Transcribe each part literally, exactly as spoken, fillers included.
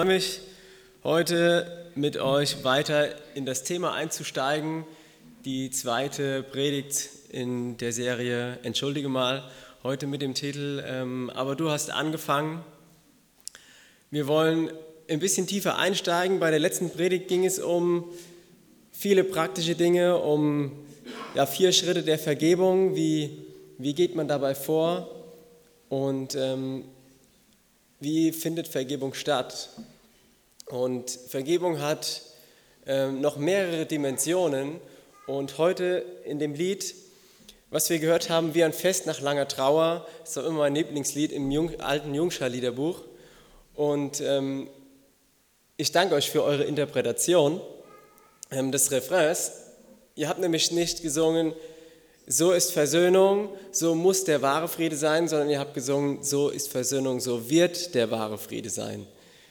Ich freue mich, heute mit euch weiter in das Thema einzusteigen, die zweite Predigt in der Serie Entschuldige mal, heute mit dem Titel ähm, Aber du hast angefangen. Wir wollen ein bisschen tiefer einsteigen. Bei der letzten Predigt ging es um viele praktische Dinge, um ja, vier Schritte der Vergebung, wie, wie geht man dabei vor und ähm, wie findet Vergebung statt. Und Vergebung hat ähm, noch mehrere Dimensionen und heute in dem Lied, was wir gehört haben, Wie ein Fest nach langer Trauer, ist auch immer mein Lieblingslied im Jung, alten Jungschar-Liederbuch. Und ähm, ich danke euch für eure Interpretation ähm, des Refrains. Ihr habt nämlich nicht gesungen, so ist Versöhnung, so muss der wahre Friede sein, sondern ihr habt gesungen, so ist Versöhnung, so wird der wahre Friede sein.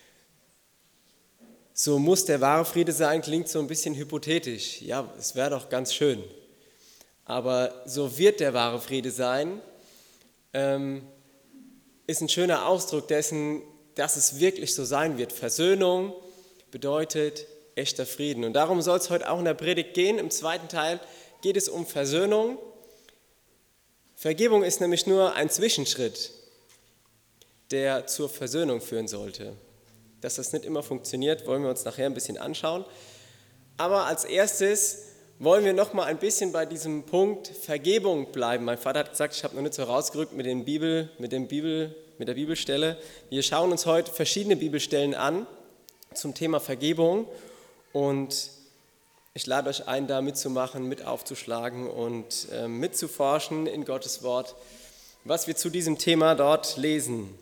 So muss der wahre Friede sein, klingt so ein bisschen hypothetisch. Ja, es wäre doch ganz schön. Aber so wird der wahre Friede sein, ähm, ist ein schöner Ausdruck dessen, dass es wirklich so sein wird. Versöhnung bedeutet echter Frieden. Und darum soll es heute auch in der Predigt gehen. Im zweiten Teil geht es um Versöhnung. Vergebung ist nämlich nur ein Zwischenschritt, der zur Versöhnung führen sollte. Dass das nicht immer funktioniert, wollen wir uns nachher ein bisschen anschauen. Aber als erstes wollen wir noch mal ein bisschen bei diesem Punkt Vergebung bleiben. Mein Vater hat gesagt, ich habe noch nicht so rausgerückt mit, den Bibel, mit, dem Bibel, mit der Bibelstelle. Wir schauen uns heute verschiedene Bibelstellen an zum Thema Vergebung. Und ich lade euch ein, da mitzumachen, mit aufzuschlagen und äh, mitzuforschen in Gottes Wort, was wir zu diesem Thema dort lesen.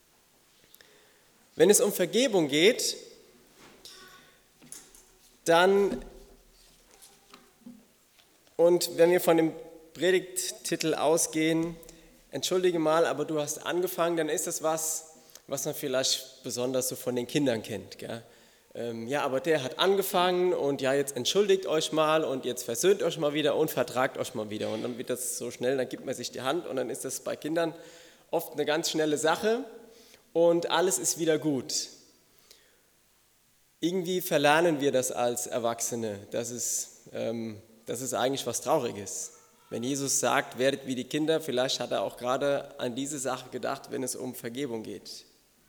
Wenn es um Vergebung geht, dann, und wenn wir von dem Predigttitel ausgehen, entschuldige mal, aber du hast angefangen, dann ist das was, was man vielleicht besonders so von den Kindern kennt. Gell? Ähm, ja, aber der hat angefangen und ja, jetzt entschuldigt euch mal und jetzt versöhnt euch mal wieder und vertragt euch mal wieder. Und dann wird das so schnell, dann gibt man sich die Hand und dann ist das bei Kindern oft eine ganz schnelle Sache. Und alles ist wieder gut. Irgendwie verlernen wir das als Erwachsene. Das ist, ähm, das ist eigentlich was Trauriges. Wenn Jesus sagt, werdet wie die Kinder, vielleicht hat er auch gerade an diese Sache gedacht, wenn es um Vergebung geht.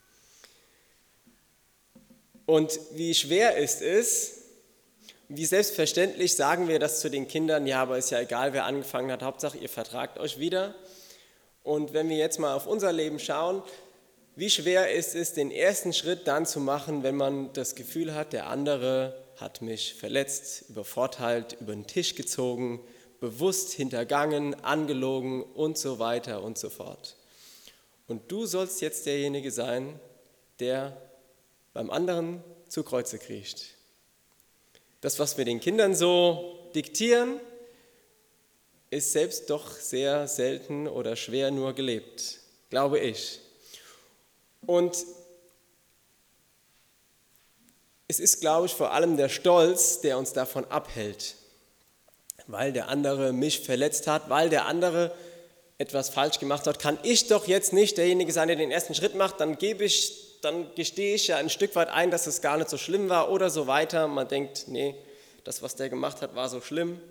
Und wie schwer ist es, wie selbstverständlich sagen wir das zu den Kindern, ja, aber ist ja egal, wer angefangen hat, Hauptsache ihr vertragt euch wieder. Und wenn wir jetzt mal auf unser Leben schauen, wie schwer ist es, den ersten Schritt dann zu machen, wenn man das Gefühl hat, der andere hat mich verletzt, übervorteilt, über den Tisch gezogen, bewusst hintergangen, angelogen und so weiter und so fort. Und du sollst jetzt derjenige sein, der beim anderen zu Kreuze kriecht. Das, was wir den Kindern so diktieren, ist selbst doch sehr selten oder schwer nur gelebt, glaube ich. Und es ist, glaube ich, vor allem der Stolz, der uns davon abhält, weil der andere mich verletzt hat, weil der andere etwas falsch gemacht hat, kann ich doch jetzt nicht derjenige sein, der den ersten Schritt macht, dann gebe ich, dann gestehe ich ja ein Stück weit ein, dass es gar nicht so schlimm war oder so weiter. Man denkt, nee, das, was der gemacht hat, war so schlimm.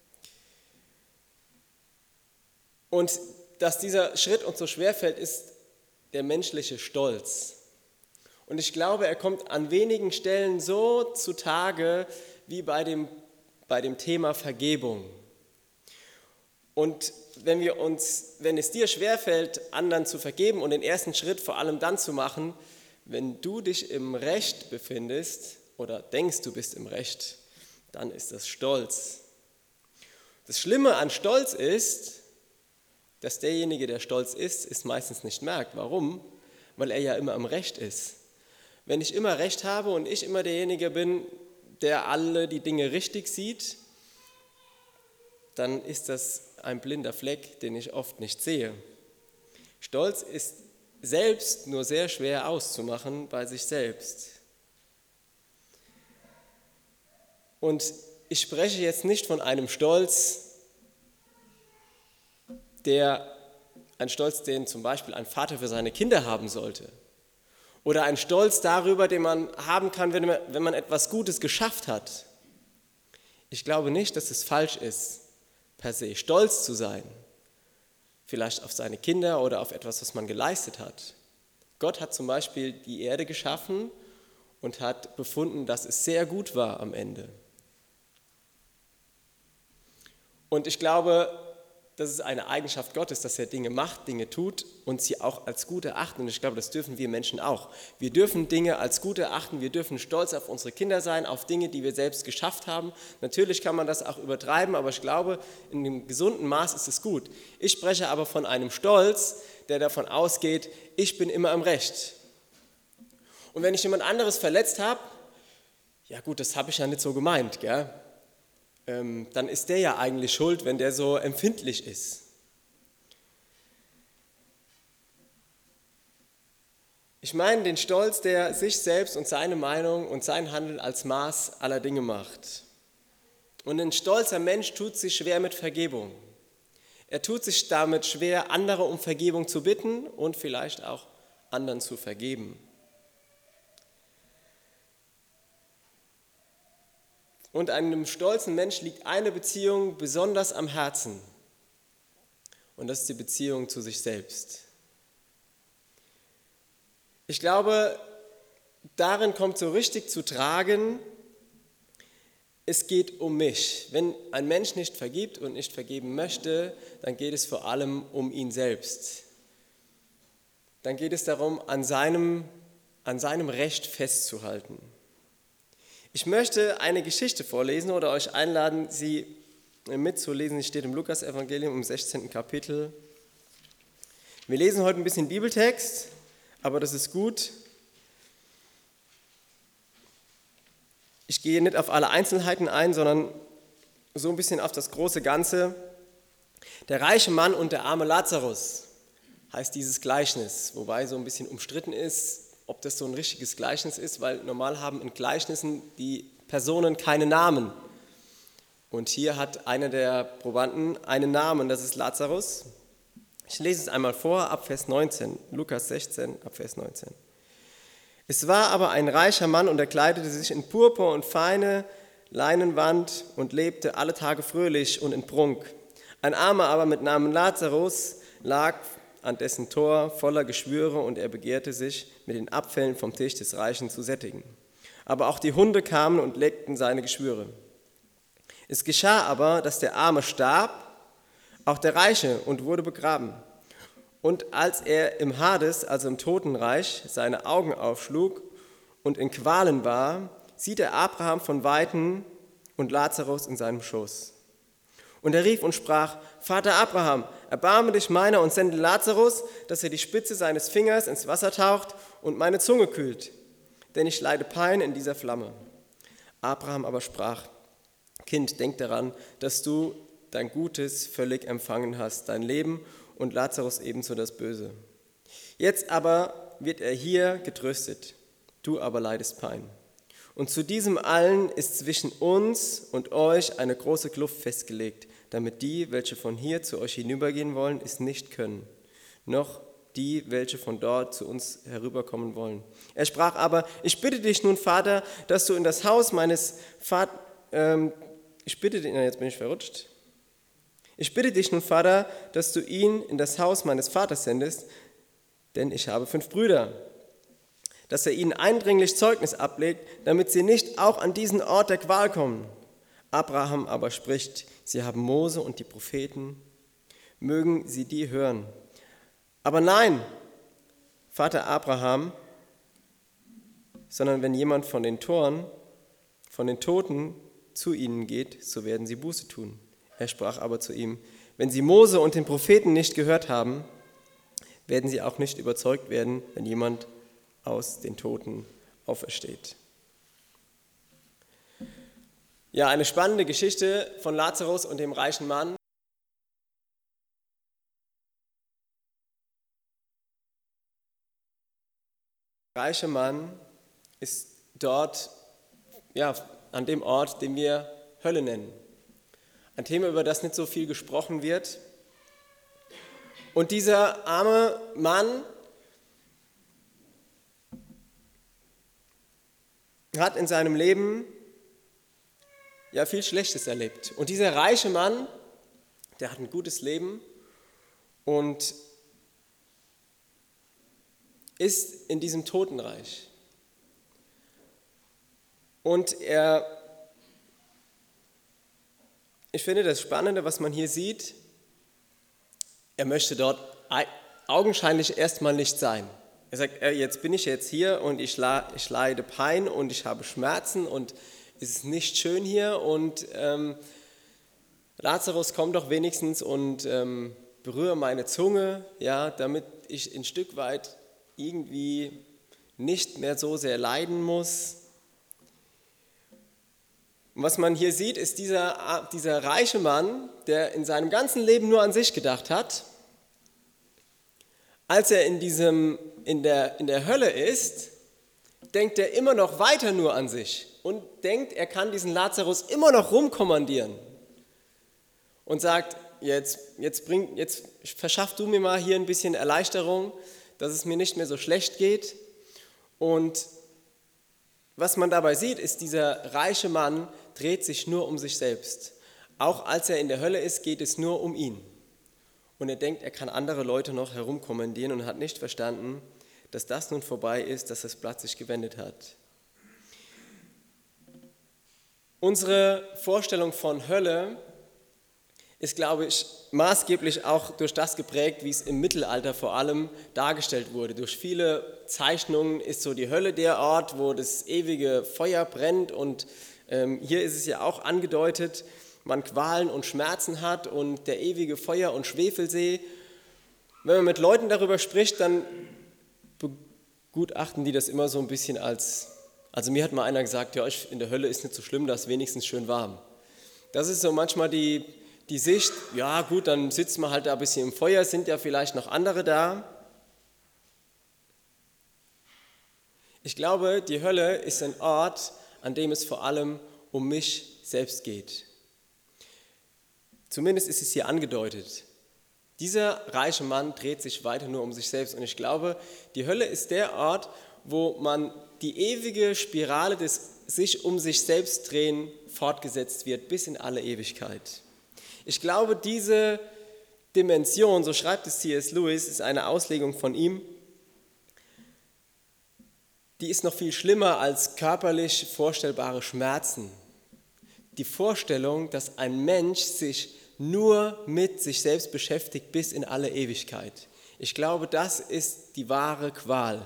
Und dass dieser Schritt uns so schwer fällt, ist der menschliche Stolz. Und ich glaube, er kommt an wenigen Stellen so zutage wie bei dem, bei dem Thema Vergebung. Und wenn, wir uns, wenn es dir schwerfällt, anderen zu vergeben und den ersten Schritt vor allem dann zu machen, wenn du dich im Recht befindest oder denkst, du bist im Recht, dann ist das Stolz. Das Schlimme an Stolz ist, dass derjenige, der stolz ist, es meistens nicht merkt. Warum? Weil er ja immer im Recht ist. Wenn ich immer Recht habe und ich immer derjenige bin, der alle die Dinge richtig sieht, dann ist das ein blinder Fleck, den ich oft nicht sehe. Stolz ist selbst nur sehr schwer auszumachen bei sich selbst. Und ich spreche jetzt nicht von einem Stolz, der ein Stolz, den zum Beispiel ein Vater für seine Kinder haben sollte. Oder ein Stolz darüber, den man haben kann, wenn man, wenn man etwas Gutes geschafft hat. Ich glaube nicht, dass es falsch ist, per se stolz zu sein. Vielleicht auf seine Kinder oder auf etwas, was man geleistet hat. Gott hat zum Beispiel die Erde geschaffen und hat befunden, dass es sehr gut war am Ende. Und ich glaube, das ist eine Eigenschaft Gottes, dass er Dinge macht, Dinge tut und sie auch als gut erachten. Und ich glaube, das dürfen wir Menschen auch. Wir dürfen Dinge als gut erachten, wir dürfen stolz auf unsere Kinder sein, auf Dinge, die wir selbst geschafft haben. Natürlich kann man das auch übertreiben, aber ich glaube, in einem gesunden Maß ist es gut. Ich spreche aber von einem Stolz, der davon ausgeht, ich bin immer im Recht. Und wenn ich jemand anderes verletzt habe, ja gut, das habe ich ja nicht so gemeint, gell? Ähm, dann ist der ja eigentlich schuld, wenn der so empfindlich ist. Ich meine den Stolz, der sich selbst und seine Meinung und sein Handeln als Maß aller Dinge macht. Und ein stolzer Mensch tut sich schwer mit Vergebung. Er tut sich damit schwer, andere um Vergebung zu bitten und vielleicht auch anderen zu vergeben. Und einem stolzen Mensch liegt eine Beziehung besonders am Herzen. Und das ist die Beziehung zu sich selbst. Ich glaube, darin kommt so richtig zu tragen, es geht um mich. Wenn ein Mensch nicht vergibt und nicht vergeben möchte, dann geht es vor allem um ihn selbst. Dann geht es darum, an seinem, an seinem Recht festzuhalten. Ich möchte eine Geschichte vorlesen oder euch einladen, sie mitzulesen. Sie steht im Lukas-Evangelium im sechzehnten Kapitel. Wir lesen heute ein bisschen Bibeltext, aber das ist gut. Ich gehe nicht auf alle Einzelheiten ein, sondern so ein bisschen auf das große Ganze. Der reiche Mann und der arme Lazarus heißt dieses Gleichnis, wobei so ein bisschen umstritten ist, ob das so ein richtiges Gleichnis ist, weil normal haben in Gleichnissen die Personen keine Namen. Und hier hat einer der Probanden einen Namen, das ist Lazarus. Ich lese es einmal vor, ab Vers neunzehn, Lukas sechzehn, ab Vers neunzehn. Es war aber ein reicher Mann und er kleidete sich in Purpur und feine Leinenwand und lebte alle Tage fröhlich und in Prunk. Ein Armer aber mit Namen Lazarus lag an dessen Tor voller Geschwüre und er begehrte sich, mit den Abfällen vom Tisch des Reichen zu sättigen. Aber auch die Hunde kamen und leckten seine Geschwüre. Es geschah aber, dass der Arme starb, auch der Reiche, und wurde begraben. Und als er im Hades, also im Totenreich, seine Augen aufschlug und in Qualen war, sieht er Abraham von Weitem und Lazarus in seinem Schoß. Und er rief und sprach: Vater Abraham, erbarme dich meiner und sende Lazarus, dass er die Spitze seines Fingers ins Wasser taucht und meine Zunge kühlt, denn ich leide Pein in dieser Flamme. Abraham aber sprach: Kind, denk daran, dass du dein Gutes völlig empfangen hast, dein Leben und Lazarus ebenso das Böse. Jetzt aber wird er hier getröstet, du aber leidest Pein. Und zu diesem allen ist zwischen uns und euch eine große Kluft festgelegt, damit die, welche von hier zu euch hinübergehen wollen, es nicht können, noch die, welche von dort zu uns herüberkommen wollen. Er sprach aber: Ich bitte dich nun, Vater, dass du in das Haus meines Vaters, ähm, ich bitte dich, na, jetzt bin ich verrutscht. Ich bitte dich nun, Vater, dass du ihn in das Haus meines Vaters sendest, denn ich habe fünf Brüder, dass er ihnen eindringlich Zeugnis ablegt, damit sie nicht auch an diesen Ort der Qual kommen. Abraham aber spricht: Sie haben Mose und die Propheten, mögen sie die hören. Aber nein, Vater Abraham, sondern wenn jemand von den Toren, von den Toten zu ihnen geht, so werden sie Buße tun. Er sprach aber zu ihm: Wenn sie Mose und den Propheten nicht gehört haben, werden sie auch nicht überzeugt werden, wenn jemand aus den Toten aufersteht. Ja, eine spannende Geschichte von Lazarus und dem reichen Mann. Der reiche Mann ist dort, ja, an dem Ort, den wir Hölle nennen. Ein Thema, über das nicht so viel gesprochen wird. Und dieser arme Mann hat in seinem Leben ja viel Schlechtes erlebt. Und dieser reiche Mann, der hat ein gutes Leben und ist in diesem Totenreich. Und er, ich finde das Spannende, was man hier sieht, er möchte dort augenscheinlich erstmal nicht sein. Er sagt, jetzt bin ich jetzt hier und ich leide Pein und ich habe Schmerzen und es ist nicht schön hier und ähm, Lazarus, komm doch wenigstens und ähm, berühre meine Zunge, ja, damit ich ein Stück weit irgendwie nicht mehr so sehr leiden muss. Und was man hier sieht, ist dieser, dieser reiche Mann, der in seinem ganzen Leben nur an sich gedacht hat. Als er in, diesem, in, der, in der Hölle ist, denkt er immer noch weiter nur an sich und denkt, er kann diesen Lazarus immer noch rumkommandieren und sagt, jetzt, jetzt, bring, jetzt verschaff du mir mal hier ein bisschen Erleichterung, dass es mir nicht mehr so schlecht geht. Und was man dabei sieht, ist, dieser reiche Mann dreht sich nur um sich selbst. Auch als er in der Hölle ist, geht es nur um ihn. Und er denkt, er kann andere Leute noch herumkommandieren und hat nicht verstanden, dass das nun vorbei ist, dass das Blatt sich gewendet hat. Unsere Vorstellung von Hölle ist, glaube ich, maßgeblich auch durch das geprägt, wie es im Mittelalter vor allem dargestellt wurde. Durch viele Zeichnungen ist so die Hölle der Ort, wo das ewige Feuer brennt und ähm, hier ist es ja auch angedeutet, man Qualen und Schmerzen hat und der ewige Feuer- und Schwefelsee. Wenn man mit Leuten darüber spricht, dann begutachten die das immer so ein bisschen als, also mir hat mal einer gesagt, ja, in der Hölle ist nicht so schlimm, da ist wenigstens schön warm. Das ist so manchmal die, die Sicht, ja gut, dann sitzt man halt da ein bisschen im Feuer, sind ja vielleicht noch andere da. Ich glaube, die Hölle ist ein Ort, an dem es vor allem um mich selbst geht. Zumindest ist es hier angedeutet. Dieser reiche Mann dreht sich weiter nur um sich selbst. Und ich glaube, die Hölle ist der Ort, wo man die ewige Spirale des sich um sich selbst drehen fortgesetzt wird bis in alle Ewigkeit. Ich glaube, diese Dimension, so schreibt es C S Lewis, ist eine Auslegung von ihm, die ist noch viel schlimmer als körperlich vorstellbare Schmerzen. Die Vorstellung, dass ein Mensch sich nur mit sich selbst beschäftigt bis in alle Ewigkeit. Ich glaube, das ist die wahre Qual.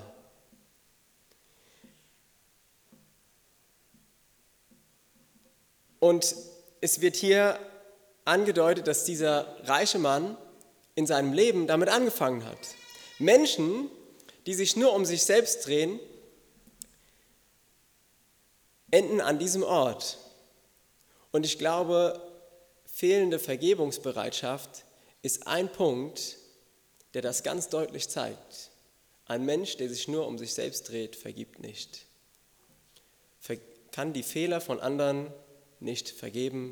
Und es wird hier angedeutet, dass dieser reiche Mann in seinem Leben damit angefangen hat. Menschen, die sich nur um sich selbst drehen, enden an diesem Ort. Und ich glaube, fehlende Vergebungsbereitschaft ist ein Punkt, der das ganz deutlich zeigt. Ein Mensch, der sich nur um sich selbst dreht, vergibt nicht. Ver- kann die Fehler von anderen nicht vergeben,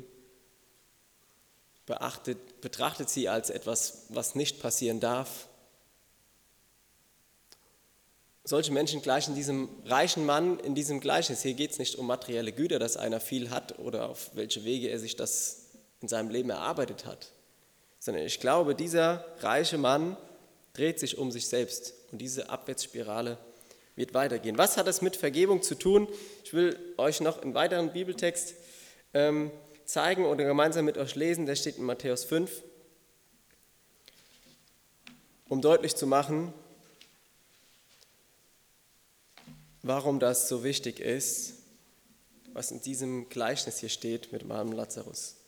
beachtet, betrachtet sie als etwas, was nicht passieren darf. Solche Menschen gleichen diesem reichen Mann in diesem Gleichnis. Hier geht es nicht um materielle Güter, dass einer viel hat oder auf welche Wege er sich das in seinem Leben erarbeitet hat, sondern ich glaube, dieser reiche Mann dreht sich um sich selbst und diese Abwärtsspirale wird weitergehen. Was hat das mit Vergebung zu tun? Ich will euch noch einen weiteren Bibeltext ähm, zeigen oder gemeinsam mit euch lesen, der steht in Matthäus fünf, um deutlich zu machen, warum das so wichtig ist, was in diesem Gleichnis hier steht mit dem armen Lazarus.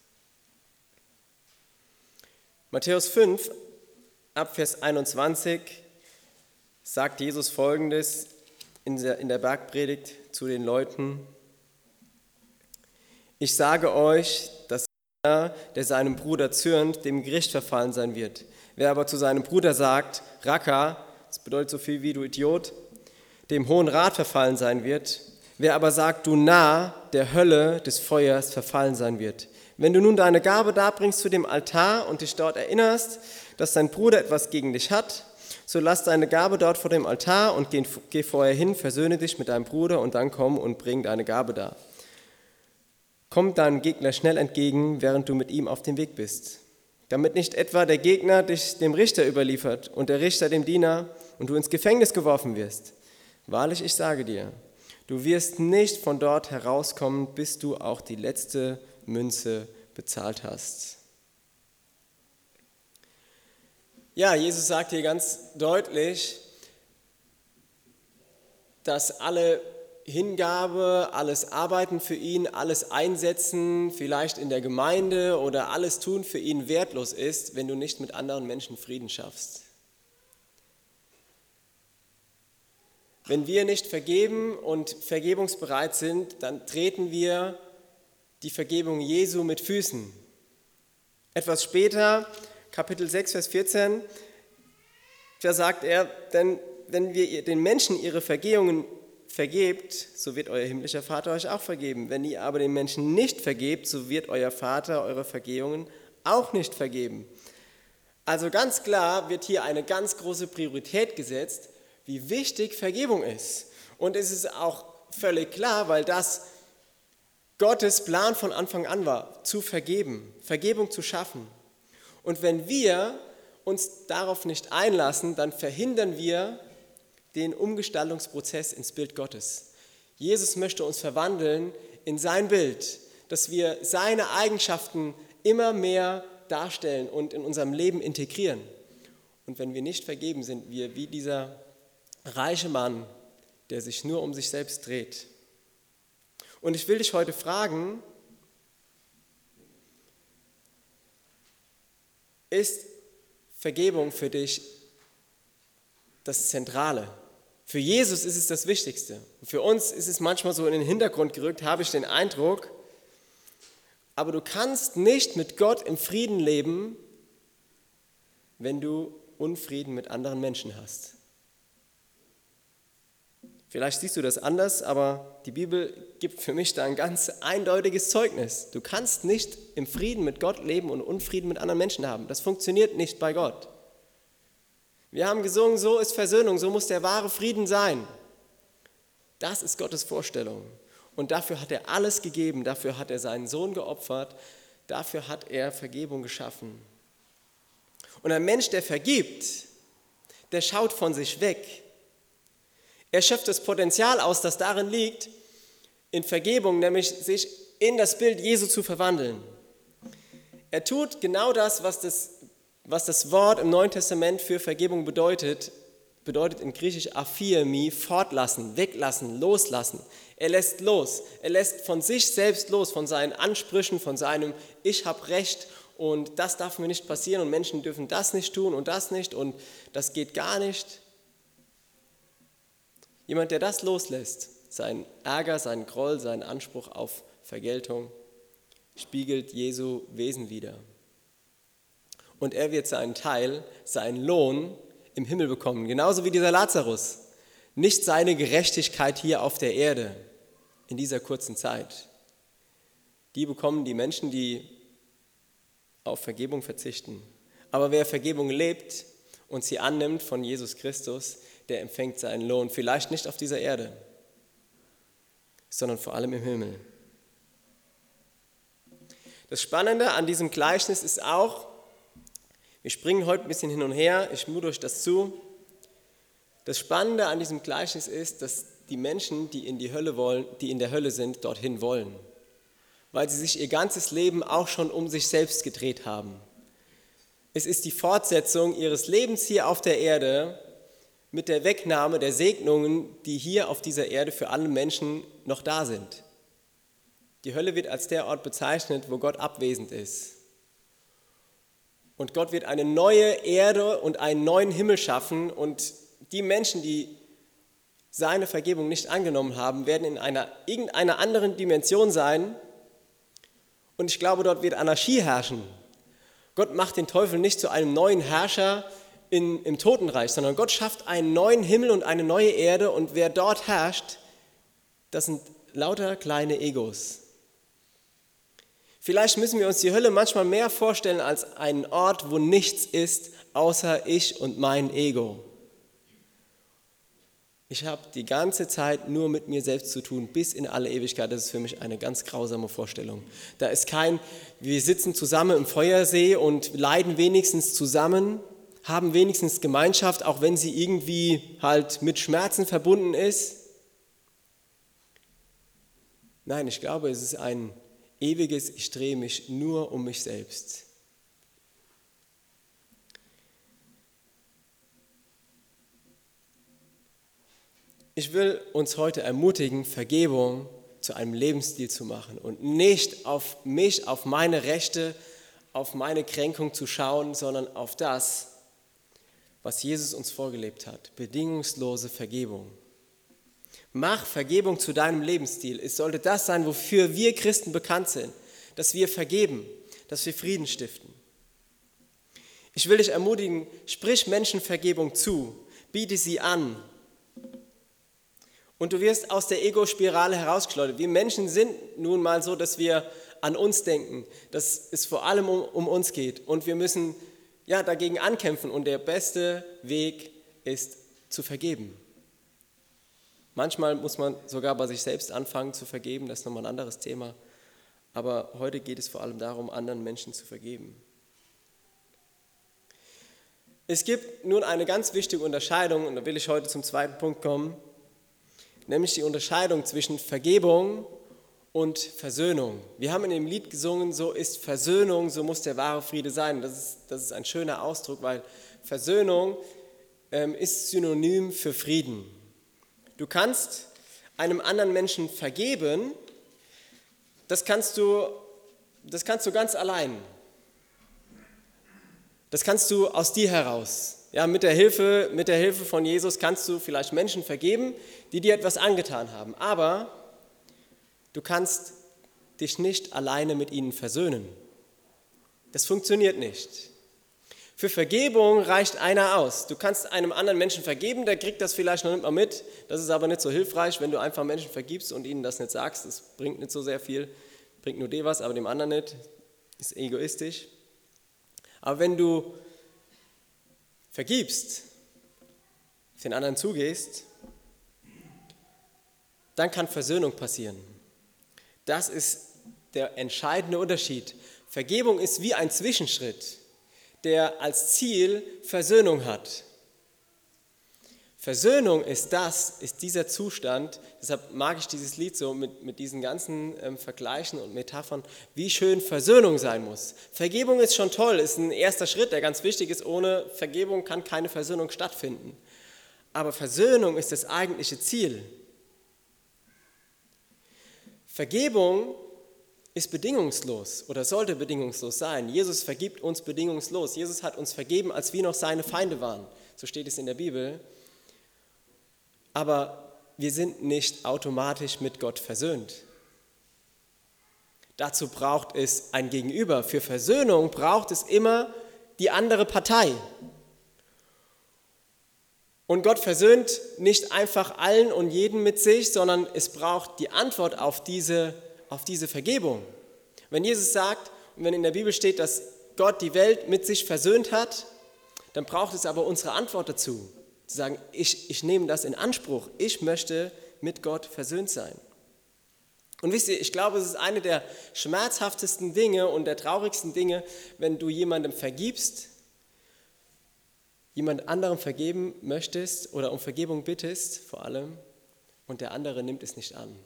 Matthäus fünf, ab Vers einundzwanzig, sagt Jesus Folgendes in der, in der Bergpredigt zu den Leuten: Ich sage euch, dass jeder, der seinem Bruder zürnt, dem Gericht verfallen sein wird. Wer aber zu seinem Bruder sagt, Raka, das bedeutet so viel wie du Idiot, dem Hohen Rat verfallen sein wird. Wer aber sagt, du Narr, der Hölle des Feuers verfallen sein wird. Wenn du nun deine Gabe darbringst zu dem Altar und dich dort erinnerst, dass dein Bruder etwas gegen dich hat, so lass deine Gabe dort vor dem Altar und geh, geh vorher hin, versöhne dich mit deinem Bruder und dann komm und bring deine Gabe dar. Komm deinem Gegner schnell entgegen, während du mit ihm auf dem Weg bist, damit nicht etwa der Gegner dich dem Richter überliefert und der Richter dem Diener und du ins Gefängnis geworfen wirst. Wahrlich, ich sage dir, du wirst nicht von dort herauskommen, bis du auch die letzte Münze bezahlt hast. Ja, Jesus sagt hier ganz deutlich, dass alle Hingabe, alles Arbeiten für ihn, alles Einsetzen, vielleicht in der Gemeinde oder alles tun für ihn wertlos ist, wenn du nicht mit anderen Menschen Frieden schaffst. Wenn wir nicht vergeben und vergebungsbereit sind, dann treten wir die Vergebung Jesu mit Füßen. Etwas später, Kapitel sechs, Vers vierzehn, da sagt er, denn wenn ihr den Menschen ihre Vergehungen vergebt, so wird euer himmlischer Vater euch auch vergeben. Wenn ihr aber den Menschen nicht vergebt, so wird euer Vater eure Vergehungen auch nicht vergeben. Also ganz klar wird hier eine ganz große Priorität gesetzt, wie wichtig Vergebung ist. Und es ist auch völlig klar, weil das Gottes Plan von Anfang an war, zu vergeben, Vergebung zu schaffen. Und wenn wir uns darauf nicht einlassen, dann verhindern wir den Umgestaltungsprozess ins Bild Gottes. Jesus möchte uns verwandeln in sein Bild, dass wir seine Eigenschaften immer mehr darstellen und in unserem Leben integrieren. Und wenn wir nicht vergeben, sind wir wie dieser reiche Mann, der sich nur um sich selbst dreht. Und ich will dich heute fragen, ist Vergebung für dich das Zentrale? Für Jesus ist es das Wichtigste. Für uns ist es manchmal so in den Hintergrund gerückt, habe ich den Eindruck. Aber du kannst nicht mit Gott im Frieden leben, wenn du Unfrieden mit anderen Menschen hast. Vielleicht siehst du das anders, aber die Bibel gibt für mich da ein ganz eindeutiges Zeugnis. Du kannst nicht im Frieden mit Gott leben und Unfrieden mit anderen Menschen haben. Das funktioniert nicht bei Gott. Wir haben gesungen, so ist Versöhnung, so muss der wahre Frieden sein. Das ist Gottes Vorstellung. Und dafür hat er alles gegeben, dafür hat er seinen Sohn geopfert, dafür hat er Vergebung geschaffen. Und ein Mensch, der vergibt, der schaut von sich weg. Er schöpft das Potenzial aus, das darin liegt, in Vergebung, nämlich sich in das Bild Jesu zu verwandeln. Er tut genau das, was das, was das Wort im Neuen Testament für Vergebung bedeutet, bedeutet in Griechisch aphiemi, fortlassen, weglassen, loslassen. Er lässt los, er lässt von sich selbst los, von seinen Ansprüchen, von seinem Ich habe Recht und das darf mir nicht passieren und Menschen dürfen das nicht tun und das nicht und das geht gar nicht. Jemand, der das loslässt, seinen Ärger, seinen Groll, seinen Anspruch auf Vergeltung, spiegelt Jesu Wesen wider. Und er wird seinen Teil, seinen Lohn im Himmel bekommen, genauso wie dieser Lazarus. Nicht seine Gerechtigkeit hier auf der Erde in dieser kurzen Zeit. Die bekommen die Menschen, die auf Vergebung verzichten. Aber wer Vergebung lebt und sie annimmt von Jesus Christus, der empfängt seinen Lohn, vielleicht nicht auf dieser Erde, sondern vor allem im Himmel. Das Spannende an diesem Gleichnis ist auch, wir springen heute ein bisschen hin und her, ich mute euch das zu. Das Spannende an diesem Gleichnis ist, dass die Menschen, die in die Hölle wollen, die in der Hölle sind, dorthin wollen, weil sie sich ihr ganzes Leben auch schon um sich selbst gedreht haben. Es ist die Fortsetzung ihres Lebens hier auf der Erde mit der Wegnahme der Segnungen, die hier auf dieser Erde für alle Menschen noch da sind. Die Hölle wird als der Ort bezeichnet, wo Gott abwesend ist. Und Gott wird eine neue Erde und einen neuen Himmel schaffen und die Menschen, die seine Vergebung nicht angenommen haben, werden in einer irgendeiner anderen Dimension sein und ich glaube, dort wird Anarchie herrschen. Gott macht den Teufel nicht zu einem neuen Herrscher in, im Totenreich, sondern Gott schafft einen neuen Himmel und eine neue Erde und wer dort herrscht, das sind lauter kleine Egos. Vielleicht müssen wir uns die Hölle manchmal mehr vorstellen als einen Ort, wo nichts ist, außer ich und mein Ego. Ich habe die ganze Zeit nur mit mir selbst zu tun, bis in alle Ewigkeit. Das ist für mich eine ganz grausame Vorstellung. Da ist kein, wir sitzen zusammen im Feuersee und leiden wenigstens zusammen, haben wenigstens Gemeinschaft, auch wenn sie irgendwie halt mit Schmerzen verbunden ist. Nein, ich glaube, es ist ein ewiges, ich drehe mich nur um mich selbst. Ich will uns heute ermutigen, Vergebung zu einem Lebensstil zu machen und nicht auf mich, auf meine Rechte, auf meine Kränkung zu schauen, sondern auf das, was Jesus uns vorgelebt hat. Bedingungslose Vergebung. Mach Vergebung zu deinem Lebensstil. Es sollte das sein, wofür wir Christen bekannt sind, dass wir vergeben, dass wir Frieden stiften. Ich will dich ermutigen, sprich Menschen Vergebung zu, biete sie an. Und du wirst aus der Ego-Spirale herausgeschleudert. Wir Menschen sind nun mal so, dass wir an uns denken, dass es vor allem um, um uns geht. Und wir müssen ja, dagegen ankämpfen. Und der beste Weg ist zu vergeben. Manchmal muss man sogar bei sich selbst anfangen zu vergeben. Das ist nochmal ein anderes Thema. Aber heute geht es vor allem darum, anderen Menschen zu vergeben. Es gibt nun eine ganz wichtige Unterscheidung, und da will ich heute zum zweiten Punkt kommen, nämlich die Unterscheidung zwischen Vergebung und Versöhnung. Wir haben in dem Lied gesungen, so ist Versöhnung, so muss der wahre Friede sein. Das ist, das ist ein schöner Ausdruck, weil Versöhnung ähm, ist Synonym für Frieden. Du kannst einem anderen Menschen vergeben, das kannst du, das kannst du ganz allein. Das kannst du aus dir heraus. Ja, mit der Hilfe, mit der Hilfe von Jesus kannst du vielleicht Menschen vergeben, die dir etwas angetan haben. Aber du kannst dich nicht alleine mit ihnen versöhnen. Das funktioniert nicht. Für Vergebung reicht einer aus. Du kannst einem anderen Menschen vergeben, der kriegt das vielleicht noch nicht mal mit. Das ist aber nicht so hilfreich, wenn du einfach Menschen vergibst und ihnen das nicht sagst. Das bringt nicht so sehr viel, bringt nur dir was, aber dem anderen nicht. Ist egoistisch. Aber wenn du vergibst, den anderen zugehst, dann kann Versöhnung passieren. Das ist der entscheidende Unterschied. Vergebung ist wie ein Zwischenschritt, der als Ziel Versöhnung hat. Versöhnung ist das, ist dieser Zustand, deshalb mag ich dieses Lied so mit, mit diesen ganzen ähm, Vergleichen und Metaphern, wie schön Versöhnung sein muss. Vergebung ist schon toll, ist ein erster Schritt, der ganz wichtig ist. Ohne Vergebung kann keine Versöhnung stattfinden. Aber Versöhnung ist das eigentliche Ziel. Vergebung ist bedingungslos oder sollte bedingungslos sein. Jesus vergibt uns bedingungslos. Jesus hat uns vergeben, als wir noch seine Feinde waren. So steht es in der Bibel. Aber wir sind nicht automatisch mit Gott versöhnt. Dazu braucht es ein Gegenüber. Für Versöhnung braucht es immer die andere Partei. Und Gott versöhnt nicht einfach allen und jeden mit sich, sondern es braucht die Antwort auf diese, auf diese Vergebung. Wenn Jesus sagt, und wenn in der Bibel steht, dass Gott die Welt mit sich versöhnt hat, dann braucht es aber unsere Antwort dazu. Zu sagen, ich, ich nehme das in Anspruch, ich möchte mit Gott versöhnt sein. Und wisst ihr, ich glaube, es ist eine der schmerzhaftesten Dinge und der traurigsten Dinge, wenn du jemandem vergibst, jemand anderem vergeben möchtest oder um Vergebung bittest vor allem und der andere nimmt es nicht an.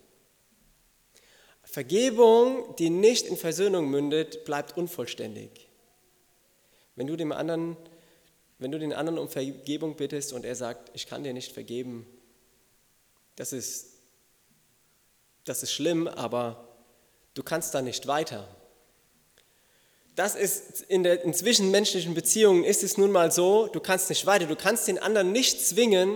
Vergebung, die nicht in Versöhnung mündet, bleibt unvollständig. Wenn du dem anderen Wenn du den anderen um Vergebung bittest und er sagt, ich kann dir nicht vergeben, das ist, das ist schlimm, aber du kannst da nicht weiter. Das ist in der in zwischenmenschlichen Beziehungen ist es nun mal so, du kannst nicht weiter, du kannst den anderen nicht zwingen,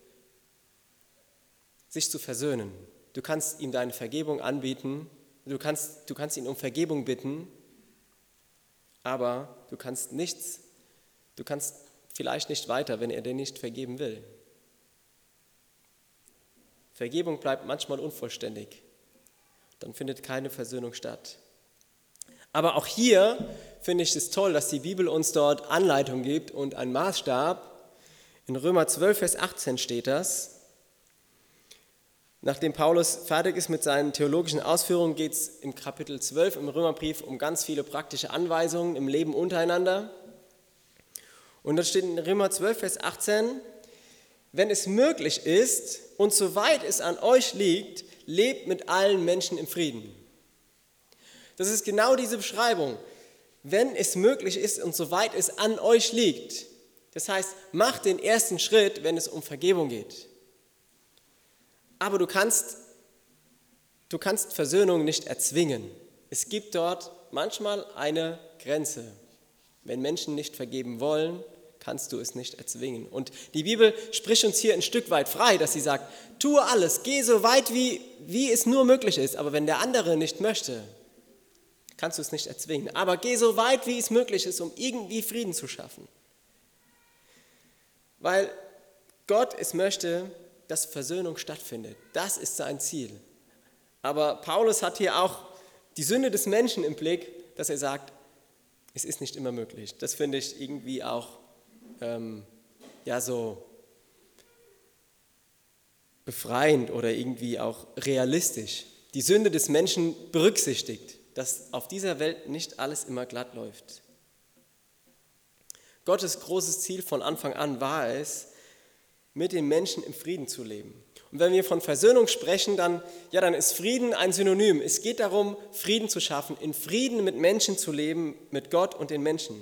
sich zu versöhnen. Du kannst ihm deine Vergebung anbieten, du kannst, du kannst ihn um Vergebung bitten, aber du kannst nichts, du kannst vielleicht nicht weiter, wenn er dir nicht vergeben will. Vergebung bleibt manchmal unvollständig. Dann findet keine Versöhnung statt. Aber auch hier finde ich es toll, dass die Bibel uns dort Anleitung gibt und einen Maßstab. In Römer zwölf, Vers achtzehn steht das. Nachdem Paulus fertig ist mit seinen theologischen Ausführungen, geht es im Kapitel zwölf im Römerbrief um ganz viele praktische Anweisungen im Leben untereinander. Und da steht in Römer zwölf, Vers achtzehn, wenn es möglich ist und soweit es an euch liegt, lebt mit allen Menschen im Frieden. Das ist genau diese Beschreibung. Wenn es möglich ist und soweit es an euch liegt. Das heißt, macht den ersten Schritt, wenn es um Vergebung geht. Aber du kannst, du kannst Versöhnung nicht erzwingen. Es gibt dort manchmal eine Grenze. Wenn Menschen nicht vergeben wollen, kannst du es nicht erzwingen. Und die Bibel spricht uns hier ein Stück weit frei, dass sie sagt, tue alles, geh so weit, wie, wie es nur möglich ist. Aber wenn der andere nicht möchte, kannst du es nicht erzwingen. Aber geh so weit, wie es möglich ist, um irgendwie Frieden zu schaffen. Weil Gott es möchte, dass Versöhnung stattfindet. Das ist sein Ziel. Aber Paulus hat hier auch die Sünde des Menschen im Blick, dass er sagt, es ist nicht immer möglich. Das finde ich irgendwie auch ähm, ja, so befreiend oder irgendwie auch realistisch. Die Sünde des Menschen berücksichtigt, dass auf dieser Welt nicht alles immer glatt läuft. Gottes großes Ziel von Anfang an war es, mit den Menschen im Frieden zu leben. Und wenn wir von Versöhnung sprechen, dann, ja, dann ist Frieden ein Synonym. Es geht darum, Frieden zu schaffen, in Frieden mit Menschen zu leben, mit Gott und den Menschen.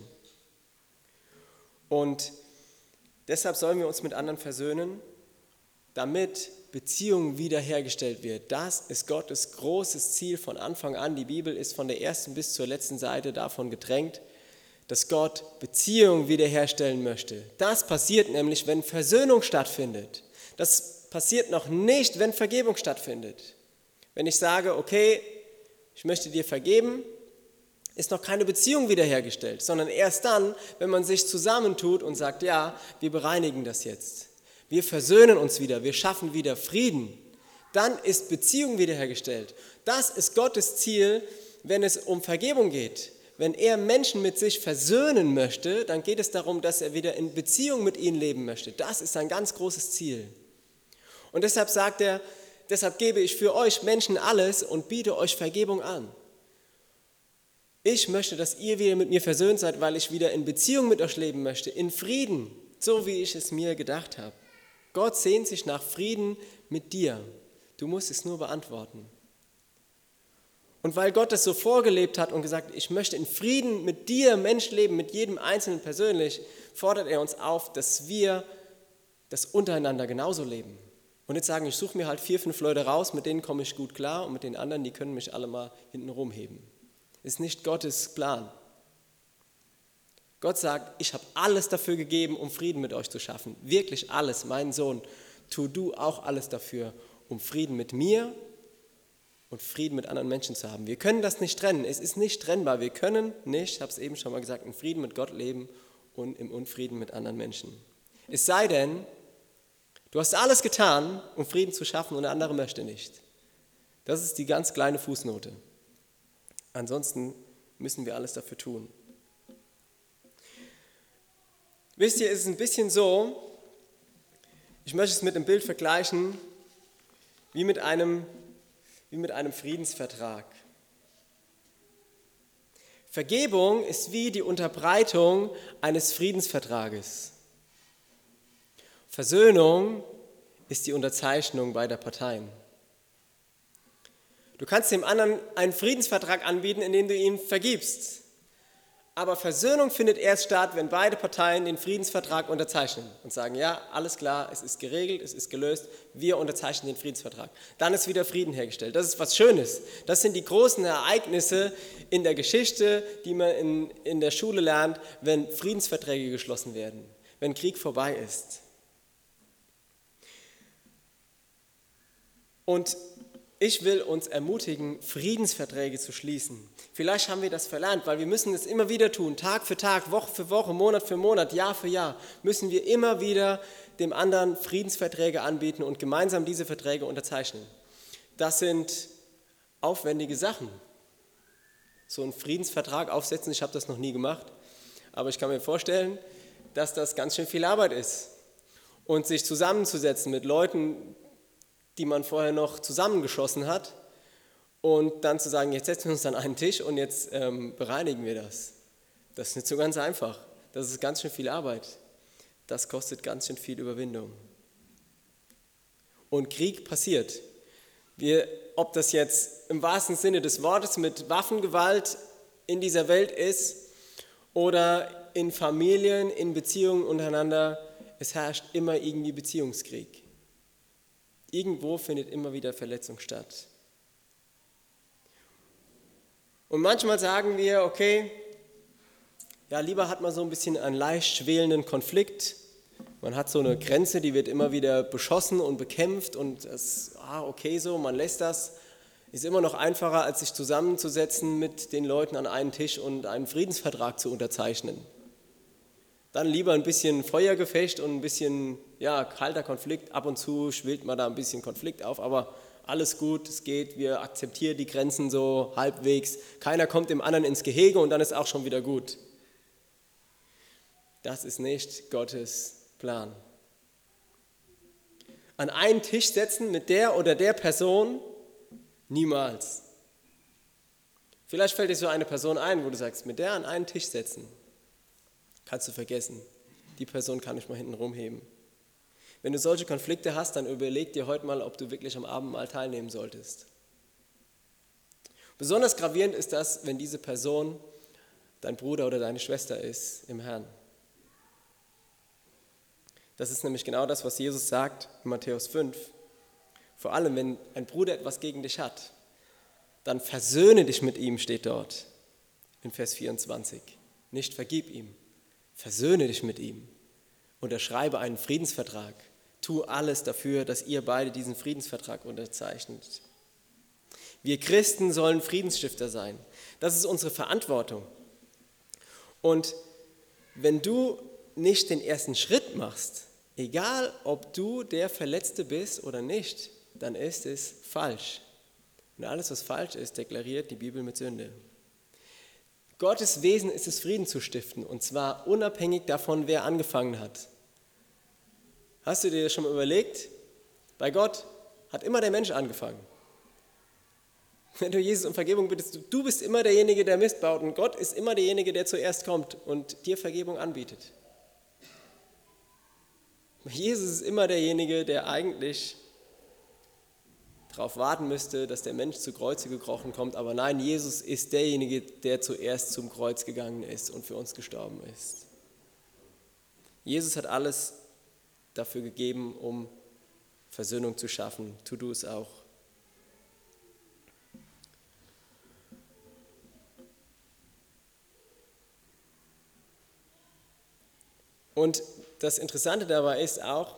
Und deshalb sollen wir uns mit anderen versöhnen, damit Beziehung wiederhergestellt wird. Das ist Gottes großes Ziel von Anfang an. Die Bibel ist von der ersten bis zur letzten Seite davon gedrängt, dass Gott Beziehung wiederherstellen möchte. Das passiert nämlich, wenn Versöhnung stattfindet. Das passiert noch nicht, wenn Vergebung stattfindet. Wenn ich sage, okay, ich möchte dir vergeben, ist noch keine Beziehung wiederhergestellt, sondern erst dann, wenn man sich zusammentut und sagt, ja, wir bereinigen das jetzt. Wir versöhnen uns wieder, wir schaffen wieder Frieden. Dann ist Beziehung wiederhergestellt. Das ist Gottes Ziel, wenn es um Vergebung geht. Wenn er Menschen mit sich versöhnen möchte, dann geht es darum, dass er wieder in Beziehung mit ihnen leben möchte. Das ist sein ganz großes Ziel. Und deshalb sagt er, deshalb gebe ich für euch Menschen alles und biete euch Vergebung an. Ich möchte, dass ihr wieder mit mir versöhnt seid, weil ich wieder in Beziehung mit euch leben möchte, in Frieden, so wie ich es mir gedacht habe. Gott sehnt sich nach Frieden mit dir. Du musst es nur beantworten. Und weil Gott es so vorgelebt hat und gesagt, ich möchte in Frieden mit dir, Mensch, leben, mit jedem Einzelnen persönlich, fordert er uns auf, dass wir das untereinander genauso leben. Und jetzt sagen, ich suche mir halt vier, fünf Leute raus, mit denen komme ich gut klar und mit den anderen, die können mich alle mal hinten rumheben. Das ist nicht Gottes Plan. Gott sagt, ich habe alles dafür gegeben, um Frieden mit euch zu schaffen. Wirklich alles, mein Sohn, tu du auch alles dafür, um Frieden mit mir und Frieden mit anderen Menschen zu haben. Wir können das nicht trennen. Es ist nicht trennbar. Wir können nicht, ich habe es eben schon mal gesagt, in Frieden mit Gott leben und im Unfrieden mit anderen Menschen. Es sei denn, du hast alles getan, um Frieden zu schaffen und der andere möchte nicht. Das ist die ganz kleine Fußnote. Ansonsten müssen wir alles dafür tun. Wisst ihr, es ist ein bisschen so, ich möchte es mit einem Bild vergleichen, wie mit einem wie mit einem Friedensvertrag. Vergebung ist wie die Unterbreitung eines Friedensvertrages. Versöhnung ist die Unterzeichnung beider Parteien. Du kannst dem anderen einen Friedensvertrag anbieten, indem du ihm vergibst. Aber Versöhnung findet erst statt, wenn beide Parteien den Friedensvertrag unterzeichnen und sagen, ja, alles klar, es ist geregelt, es ist gelöst, wir unterzeichnen den Friedensvertrag. Dann ist wieder Frieden hergestellt. Das ist was Schönes. Das sind die großen Ereignisse in der Geschichte, die man in, in der Schule lernt, wenn Friedensverträge geschlossen werden, wenn Krieg vorbei ist. Und ich will uns ermutigen, Friedensverträge zu schließen. Vielleicht haben wir das verlernt, weil wir müssen es immer wieder tun, Tag für Tag, Woche für Woche, Monat für Monat, Jahr für Jahr, müssen wir immer wieder dem anderen Friedensverträge anbieten und gemeinsam diese Verträge unterzeichnen. Das sind aufwendige Sachen. So einen Friedensvertrag aufsetzen, ich habe das noch nie gemacht, aber ich kann mir vorstellen, dass das ganz schön viel Arbeit ist. Und sich zusammenzusetzen mit Leuten, die man vorher noch zusammengeschossen hat, und dann zu sagen, jetzt setzen wir uns an einen Tisch und jetzt ähm, bereinigen wir das. Das ist nicht so ganz einfach. Das ist ganz schön viel Arbeit. Das kostet ganz schön viel Überwindung. Und Krieg passiert. Wir, ob das jetzt im wahrsten Sinne des Wortes mit Waffengewalt in dieser Welt ist oder in Familien, in Beziehungen untereinander, es herrscht immer irgendwie Beziehungskrieg. Irgendwo findet immer wieder Verletzung statt. Und manchmal sagen wir, okay, ja, lieber hat man so ein bisschen einen leicht schwelenden Konflikt. Man hat so eine Grenze, die wird immer wieder beschossen und bekämpft und es, ah, okay so, man lässt das. Ist immer noch einfacher, als sich zusammenzusetzen mit den Leuten an einen Tisch und einen Friedensvertrag zu unterzeichnen. Dann lieber ein bisschen Feuergefecht und ein bisschen ja, kalter Konflikt. Ab und zu schwillt man da ein bisschen Konflikt auf, aber alles gut, es geht, wir akzeptieren die Grenzen so halbwegs. Keiner kommt dem anderen ins Gehege und dann ist auch schon wieder gut. Das ist nicht Gottes Plan. An einen Tisch setzen mit der oder der Person, niemals. Vielleicht fällt dir so eine Person ein, wo du sagst, mit der an einen Tisch setzen. Kannst du vergessen. Die Person kann ich mal hinten rumheben. Wenn du solche Konflikte hast, dann überleg dir heute mal, ob du wirklich am Abendmahl teilnehmen solltest. Besonders gravierend ist das, wenn diese Person dein Bruder oder deine Schwester ist im Herrn. Das ist nämlich genau das, was Jesus sagt in Matthäus fünf. Vor allem, wenn ein Bruder etwas gegen dich hat, dann versöhne dich mit ihm, steht dort in Vers vierundzwanzig. Nicht vergib ihm, versöhne dich mit ihm. Unterschreibe einen Friedensvertrag. Tu alles dafür, dass ihr beide diesen Friedensvertrag unterzeichnet. Wir Christen sollen Friedensstifter sein. Das ist unsere Verantwortung. Und wenn du nicht den ersten Schritt machst, egal ob du der Verletzte bist oder nicht, dann ist es falsch. Und alles, was falsch ist, deklariert die Bibel mit Sünde. Gottes Wesen ist es, Frieden zu stiften, und zwar unabhängig davon, wer angefangen hat. Hast du dir das schon mal überlegt? Bei Gott hat immer der Mensch angefangen. Wenn du Jesus um Vergebung bittest, du bist immer derjenige, der Mist baut, und Gott ist immer derjenige, der zuerst kommt und dir Vergebung anbietet. Jesus ist immer derjenige, der eigentlich darauf warten müsste, dass der Mensch zu Kreuze gekrochen kommt, aber nein, Jesus ist derjenige, der zuerst zum Kreuz gegangen ist und für uns gestorben ist. Jesus hat alles dafür gegeben, um Versöhnung zu schaffen. Tu du es auch. Und das Interessante dabei ist auch,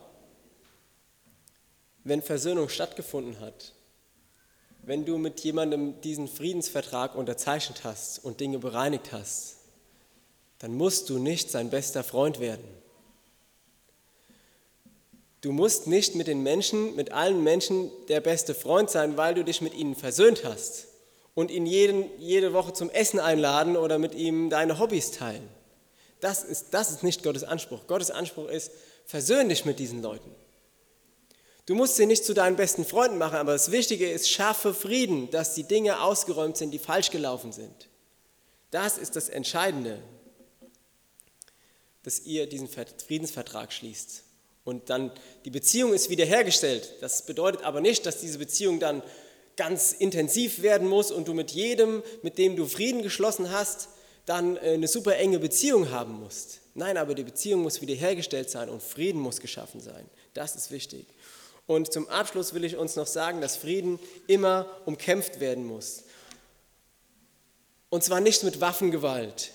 wenn Versöhnung stattgefunden hat, wenn du mit jemandem diesen Friedensvertrag unterzeichnet hast und Dinge bereinigt hast, dann musst du nicht sein bester Freund werden. Du musst nicht mit den Menschen, mit allen Menschen der beste Freund sein, weil du dich mit ihnen versöhnt hast und ihn jeden, jede Woche zum Essen einladen oder mit ihm deine Hobbys teilen. Das ist, das ist nicht Gottes Anspruch. Gottes Anspruch ist, versöhn dich mit diesen Leuten. Du musst sie nicht zu deinen besten Freunden machen, aber das Wichtige ist, schaffe Frieden, dass die Dinge ausgeräumt sind, die falsch gelaufen sind. Das ist das Entscheidende, dass ihr diesen Friedensvertrag schließt. Und dann die Beziehung ist wiederhergestellt. Das bedeutet aber nicht, dass diese Beziehung dann ganz intensiv werden muss und du mit jedem, mit dem du Frieden geschlossen hast, dann eine super enge Beziehung haben musst. Nein, aber die Beziehung muss wiederhergestellt sein und Frieden muss geschaffen sein. Das ist wichtig. Und zum Abschluss will ich uns noch sagen, dass Frieden immer umkämpft werden muss. Und zwar nicht mit Waffengewalt,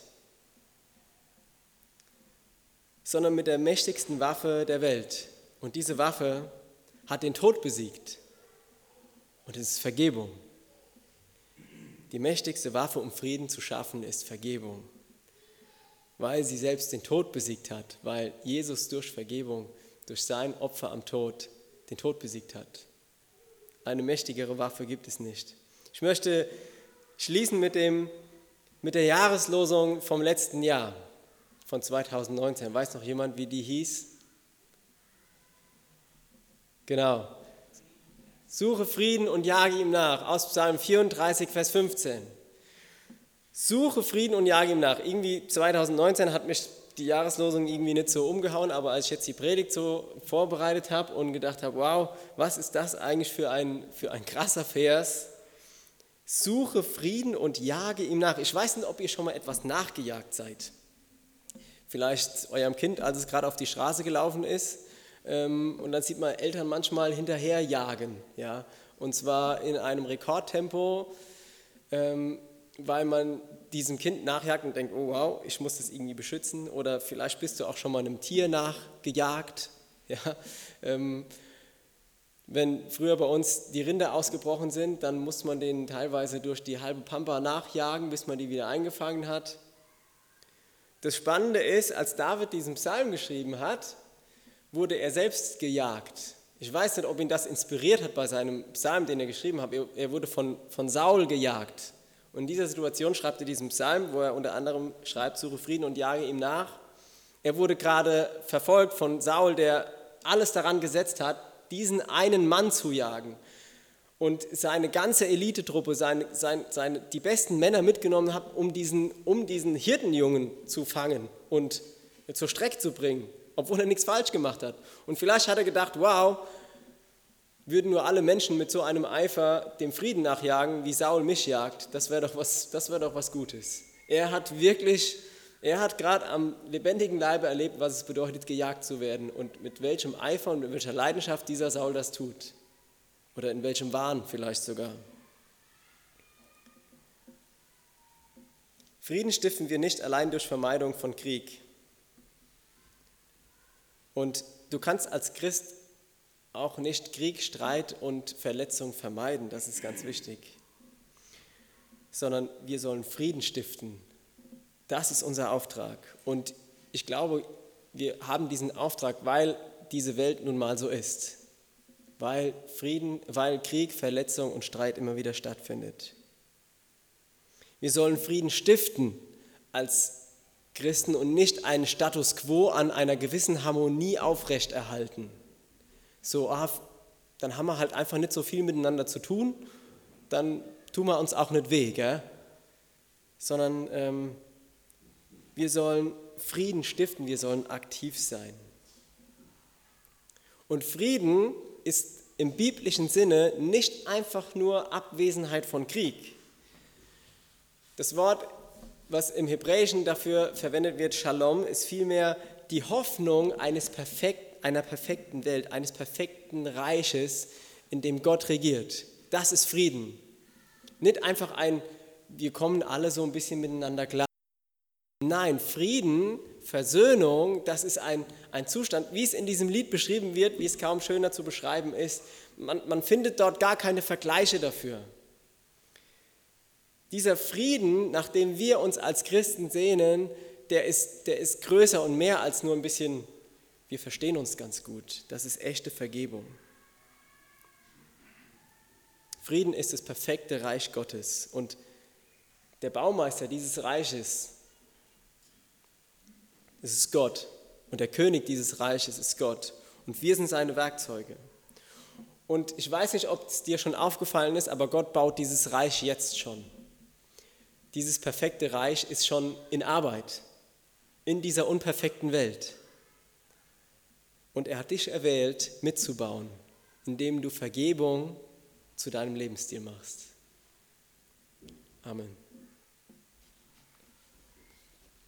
sondern mit der mächtigsten Waffe der Welt. Und diese Waffe hat den Tod besiegt. Und es ist Vergebung. Die mächtigste Waffe, um Frieden zu schaffen, ist Vergebung. Weil sie selbst den Tod besiegt hat, weil Jesus durch Vergebung, durch sein Opfer am Tod, den Tod besiegt hat. Eine mächtigere Waffe gibt es nicht. Ich möchte schließen mit, dem, mit der Jahreslosung vom letzten Jahr, von zweitausendneunzehn. Weiß noch jemand, wie die hieß? Genau. Suche Frieden und jage ihm nach. Aus Psalm vierunddreißig, Vers fünfzehn. Suche Frieden und jage ihm nach. Irgendwie zwanzig neunzehn hat mich die Jahreslosung irgendwie nicht so umgehauen, aber als ich jetzt die Predigt so vorbereitet habe und gedacht habe, wow, was ist das eigentlich für ein, für ein krasser Vers? Suche Frieden und jage ihm nach. Ich weiß nicht, ob ihr schon mal etwas nachgejagt seid. Vielleicht eurem Kind, als es gerade auf die Straße gelaufen ist. Ähm, und dann sieht man Eltern manchmal hinterherjagen. Ja? Und zwar in einem Rekordtempo, ähm, weil man diesem Kind nachjagt und denkt, oh wow, ich muss das irgendwie beschützen. Oder vielleicht bist du auch schon mal einem Tier nachgejagt. Ja? Ähm, wenn früher bei uns die Rinder ausgebrochen sind, dann musste man denen teilweise durch die halbe Pampa nachjagen, bis man die wieder eingefangen hat. Das Spannende ist, als David diesen Psalm geschrieben hat, wurde er selbst gejagt. Ich weiß nicht, ob ihn das inspiriert hat bei seinem Psalm, den er geschrieben hat. Er wurde von, von Saul gejagt. Und in dieser Situation schreibt er diesen Psalm, wo er unter anderem schreibt, suche Frieden und jage ihm nach. Er wurde gerade verfolgt von Saul, der alles daran gesetzt hat, diesen einen Mann zu jagen. Und seine ganze Elitetruppe, seine, seine, seine, die besten Männer mitgenommen hat, um diesen, um diesen Hirtenjungen zu fangen und zur Strecke zu bringen, obwohl er nichts falsch gemacht hat. Und vielleicht hat er gedacht, wow, würden nur alle Menschen mit so einem Eifer dem Frieden nachjagen, wie Saul mich jagt, das wäre doch was, das wäre doch was Gutes. Er hat wirklich, er hat gerade am lebendigen Leibe erlebt, was es bedeutet, gejagt zu werden und mit welchem Eifer und mit welcher Leidenschaft dieser Saul das tut. Oder in welchem Wahn vielleicht sogar. Frieden stiften wir nicht allein durch Vermeidung von Krieg. Und du kannst als Christ auch nicht Krieg, Streit und Verletzung vermeiden, das ist ganz wichtig. Sondern wir sollen Frieden stiften. Das ist unser Auftrag. Und ich glaube, wir haben diesen Auftrag, weil diese Welt nun mal so ist. Weil Frieden, weil Krieg, Verletzung und Streit immer wieder stattfindet. Wir sollen Frieden stiften als Christen und nicht einen Status quo an einer gewissen Harmonie aufrechterhalten. So, ah, dann haben wir halt einfach nicht so viel miteinander zu tun, dann tun wir uns auch nicht weh, gell? Sondern ähm, wir sollen Frieden stiften, wir sollen aktiv sein. Und Frieden ist im biblischen Sinne nicht einfach nur Abwesenheit von Krieg. Das Wort, was im Hebräischen dafür verwendet wird, Shalom, ist vielmehr die Hoffnung eines perfekt, einer perfekten Welt, eines perfekten Reiches, in dem Gott regiert. Das ist Frieden. Nicht einfach ein, wir kommen alle so ein bisschen miteinander klar. Nein, Frieden, Versöhnung, das ist ein, ein Zustand, wie es in diesem Lied beschrieben wird, wie es kaum schöner zu beschreiben ist. Man, man findet dort gar keine Vergleiche dafür. Dieser Frieden, nach dem wir uns als Christen sehnen, der ist, der ist größer und mehr als nur ein bisschen, wir verstehen uns ganz gut. Das ist echte Vergebung. Frieden ist das perfekte Reich Gottes. Und der Baumeister dieses Reiches, es ist Gott. Und der König dieses Reiches ist Gott. Und wir sind seine Werkzeuge. Und ich weiß nicht, ob es dir schon aufgefallen ist, aber Gott baut dieses Reich jetzt schon. Dieses perfekte Reich ist schon in Arbeit, in dieser unperfekten Welt. Und er hat dich erwählt, mitzubauen, indem du Vergebung zu deinem Lebensstil machst. Amen.